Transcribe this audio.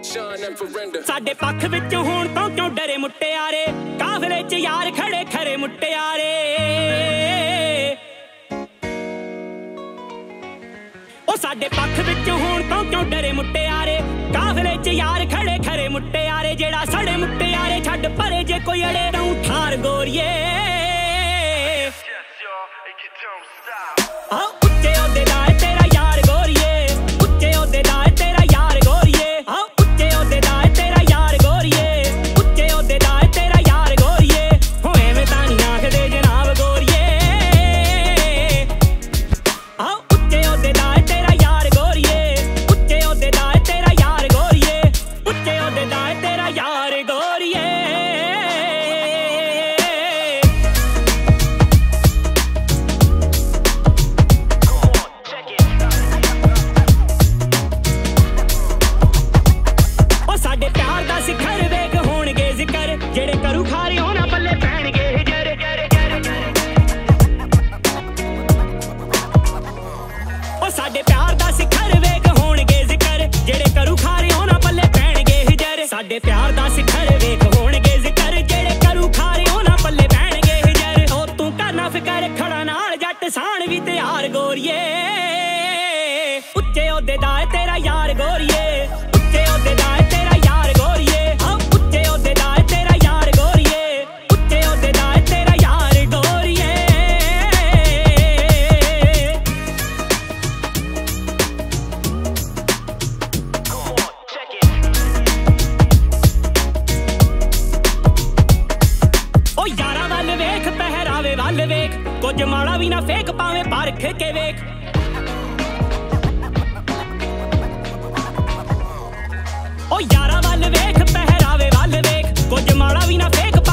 ਸਾਡੇ ਪੱਖ ਵਿੱਚ ਹੁਣ ਤੋਂ ਕਿਉਂ ਡਰੇ ਮੁਟਿਆਰੇ ਕਾਫਲੇ 'ਚ ਯਾਰ ਖੜੇ ਖਰੇ ਮੁਟਿਆਰੇ ਉਹ ਸਾਡੇ ਪੱਖ ਵਿੱਚ ਹੁਣ ਤੋਂ ਕਿਉਂ ਡਰੇ ਮੁਟਿਆਰੇ ਕਾਫਲੇ 'ਚ ਯਾਰ ਖੜੇ ਖਰੇ ਮੁਟਿਆਰੇ ਜਿਹੜਾ ਸੜੇ ਮੁਟਿਆਰੇ ਛੱਡ ਪਰੇ ਜੇ ਕੋਈ ਅੜੇ ਤੂੰ ਠਾਰ ਗੋਰੀਏ ਉੱਚੇ ਉਹਦੇ ਦਾ ਤੇਰਾ ਯਾਰ ਗੋਰੀਏ ਉੱਚੇ ਉਹਦੇ ਦਾ ਤੇਰਾ ਯਾਰ ਗੋਰੀਏ ਉੱਚੇ ਉਹਦੇ ਦਾ ਤੇਰਾ ਯਾਰ ਗੋਰੀਏ ਉੱਚੇ ਉਹਦੇ ਦਾ ਤੇਰਾ ਯਾਰ ਗੋਰੀਏ ਹੋ ਐਵੇਂ ਤਾਂ ਨਹੀਂ ਆਖਦੇ ਜਨਾਬ ਗੋਰੀਏ ਉੱਚੇ ਉਹਦੇ ਦਾ ਤੇਰਾ ਯਾਰ ਗੋਰੀਏ ਉੱਚੇ ਉਹਦੇ ਦਾ ਤੇਰਾ ਯਾਰ ਗੋਰੀਏ ਉੱਚੇ ਉਹਦੇ ਦਾ ਤੇਰਾ ਯਾਰ ਗੋਰੀਏ ਸਾਡੇ ਪਿਆਰ ਦਾ ਸਿਖਰ ਵੇਖ ਹੋਣਗੇ ਜ਼ਿਕਰ ਜਿਹੜੇ ਕਰੂ ਖਾਰੇ ਉਹਨਾਂ ਪੱਲੇ ਪੈਣਗੇ ਹਿਜਰ ਉਹ ਸਾਡੇ ਪਿਆਰ ਦਾ ਸਿਖਰ ਵੇਖ ਹੋਣਗੇ ਜ਼ਿਕਰ ਜਿਹੜੇ ਕਰੂ ਖਾਰੇ ਉਹਨਾਂ ਪੱਲੇ ਪੈਣਗੇ ਹਿਜਰ ਸਾਡੇ ਪਿਆਰ ਦਾ ਸਿਖਰ ਵੇਖ ਹੋਣਗੇ ਜ਼ਿਕਰ ਜਿਹੜੇ ਕਰੂ ਖਾਰੇ ਉਹਨਾਂ ਪੱਲੇ ਪੈਣਗੇ ਹਿਜਰ ਉਹ ਤੂੰ ਕਰਨਾ ਫਿਕਰ ਖੜਾ ਨਾਲ ਜੱਟ ਸਾਣ ਵੀ ਤਿਆਰ ਗੋਰੀਏ ਉੱਚੇ ਉਹਦੇ ਦਾ ਤੇਰਾ ਯਾਰ ਗੋਰੀਏ ਉੱਚੇ ਉਹਦੇ ਦਾ ਤੇਰਾ ਯਾਰ ਗੋਰੀਏ ਉੱਚੇ ਉਹਦੇ ਦਾ ਤੇਰਾ ਯਾਰ ਗੋਰੀਏ ਉੱਚੇ ਉਹਦੇ ਦਾ ਤੇਰਾ ਯਾਰ ਗੋਰੀਏ ਉਹ ਯਾਰਾਂ ਵੱਲ ਵੇਖ ਪਹਿਰਾਵੇ ਵੱਲ ਵੇਖ ਕੁਝ ਮਾੜਾ ਵੀ ਨਾ ਫੇਕ ਭਾਵੇਂ ਪਰਖ ਕੇ ਵੇਖ ਉਹ ਯਾਰਾਂ ਵੱਲ ਵੇਖ ਪਹਿਰਾਵੇ ਵੱਲ ਵੇਖ ਕੁਝ ਮਾੜਾ ਵੀ ਨਾ ਫੇਕ